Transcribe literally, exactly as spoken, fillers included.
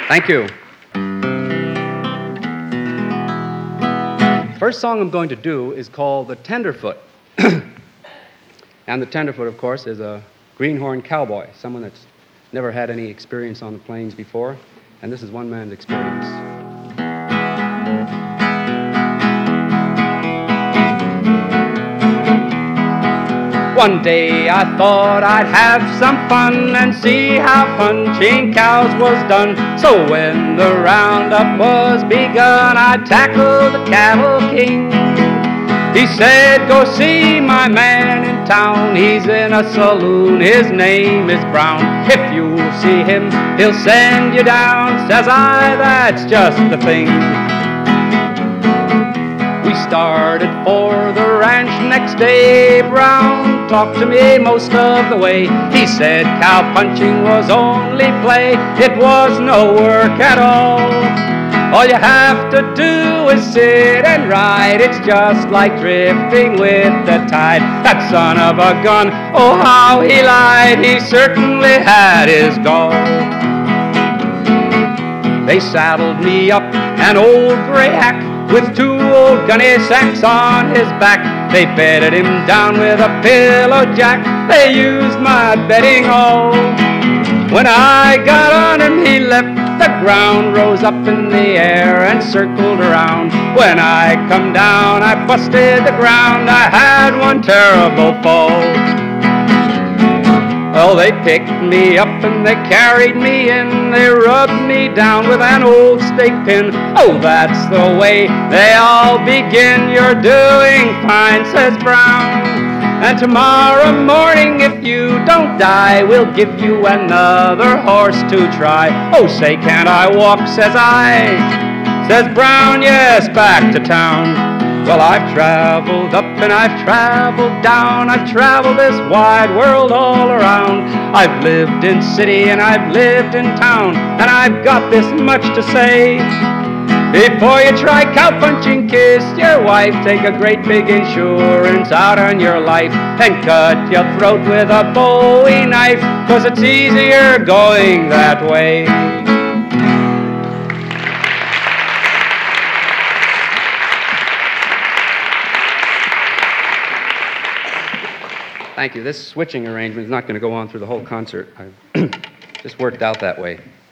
Thank you. First song I'm going to do is called The Tenderfoot. And the tenderfoot, of course, is a greenhorn cowboy, someone that's never had any experience on the plains before, and this is one man's experience. One day I thought I'd have some fun and see how punching cows was done. So when the roundup was begun, I tackled the cattle king. He said, go see my man in town. He's in a saloon, his name is Brown. If you see him, he'll send you down. Says I, that's just the thing. We started for the ranch next day. Brown talked to me most of the way. He said cow punching was only play. It was no work at all. All you have to do is sit and ride. It's just like drifting with the tide. That son of a gun, oh how he lied. He certainly had his gall. They saddled me up an old gray hack with two old gunny sacks on his back. They bedded him down with a pillow jack. They used my bedding all. When I got on him, he left. The ground rose up in the air and circled around. When I come down, I busted the ground. I had one terrible fall. Well, they picked me up and they carried me in. They rubbed me down with an old stake pin. Oh, that's the way they all begin. You're doing fine, says Brown. And tomorrow morning, if you don't die, we'll give you another horse to try. Oh, say, can't I walk, says I. Says Brown, yes, back to town. Well, I've traveled up and I've traveled down. I've traveled this wide world all around. I've lived in city and I've lived in town, and I've got this much to say. Before you try cow-punching, kiss your wife. Take a great big insurance out on your life and cut your throat with a Bowie knife, 'cause it's easier going that way. Thank you. This switching arrangement is not going to go on through the whole concert. I've just worked out that way.